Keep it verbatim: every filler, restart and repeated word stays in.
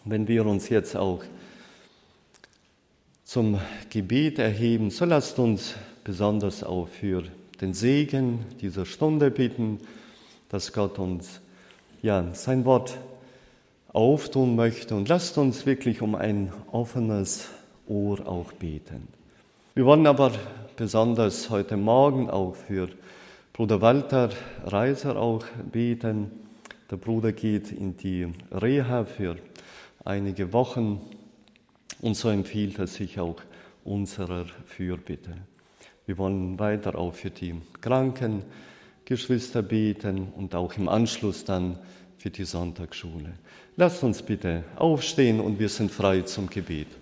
Wenn wir uns jetzt auch zum Gebet erheben, so lasst uns besonders auch für den Segen dieser Stunde bitten, dass Gott uns ja, sein Wort auftun möchte. Und lasst uns wirklich um ein offenes Ohr auch beten. Wir wollen aber besonders heute Morgen auch für Bruder Walter Reiser auch beten. Der Bruder geht in die Reha für einige Wochen und so empfiehlt er sich auch unserer Fürbitte. Wir wollen weiter auch für die kranken Geschwister beten und auch im Anschluss dann für die Sonntagsschule. Lasst uns bitte aufstehen und wir sind frei zum Gebet.